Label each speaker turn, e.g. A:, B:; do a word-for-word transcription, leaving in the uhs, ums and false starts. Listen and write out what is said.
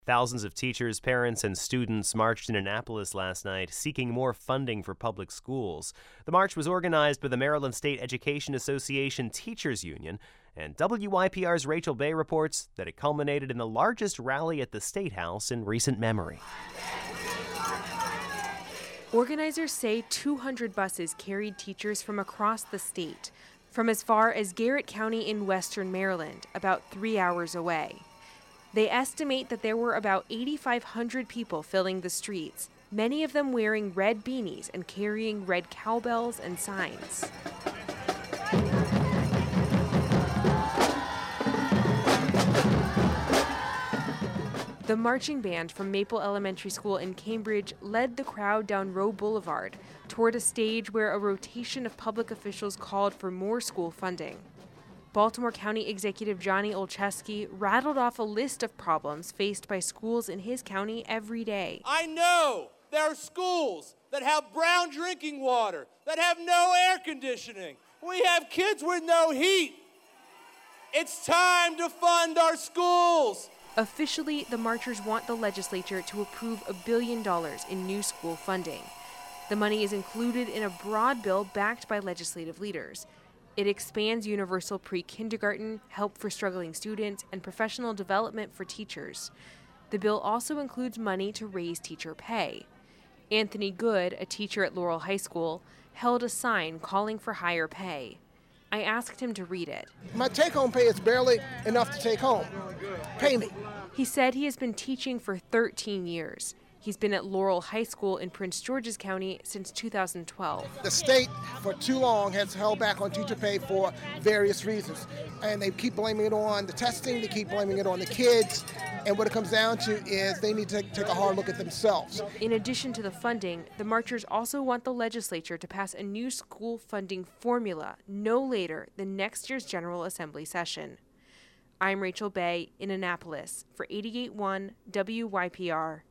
A: Thousands of teachers, parents, and students marched in Annapolis last night, seeking more funding for public schools. The march was organized by the Maryland State Education Association Teachers Union, and W Y P R's Rachel Bay reports that it culminated in the largest rally at the State House in recent memory.
B: Organizers say two hundred buses carried teachers from across the state, from as far as Garrett County in western Maryland, about three hours away. They estimate that there were about eight thousand five hundred people filling the streets, many of them wearing red beanies and carrying red cowbells and signs. The marching band from Maple Elementary School in Cambridge led the crowd down Roe Boulevard toward a stage where a rotation of public officials called for more school funding. Baltimore County Executive Johnny Olszewski rattled off a list of problems faced by schools in his county every day.
C: I know there are schools that have brown drinking water, that have no air conditioning. We have kids with no heat. It's time to fund our schools.
B: Officially, the marchers want the legislature to approve a billion dollars in new school funding. The money is included in a broad bill backed by legislative leaders. It expands universal pre-kindergarten, help for struggling students, and professional development for teachers. The bill also includes money to raise teacher pay. Anthony Good, a teacher at Laurel High School, held a sign calling for higher pay. I asked him to read it.
D: My take-home pay is barely enough to take home. Pay me.
B: He said he has been teaching for thirteen years. He's been at Laurel High School in Prince George's County since two thousand twelve.
D: The state, for too long, has held back on teacher pay for various reasons. And they keep blaming it on the testing, they keep blaming it on the kids. And what it comes down to is they need to take a hard look at themselves.
B: In addition to the funding, the marchers also want the legislature to pass a new school funding formula no later than next year's General Assembly session. I'm Rachel Bay in Annapolis for eighty-eight point one W Y P R.